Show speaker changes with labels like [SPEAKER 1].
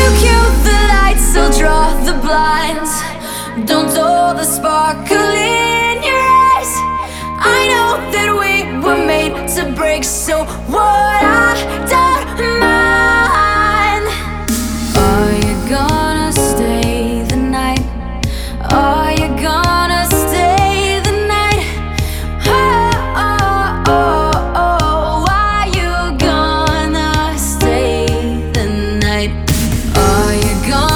[SPEAKER 1] cue the lights, I'll draw the blinds. Don't dull the sparkle in your eyes. I know that we were made to break, so what, I don't mind. Are you gonna stay the night? Are you gonna stay the night? Oh, oh, oh, oh. Are you gonna stay the night? Are you gonna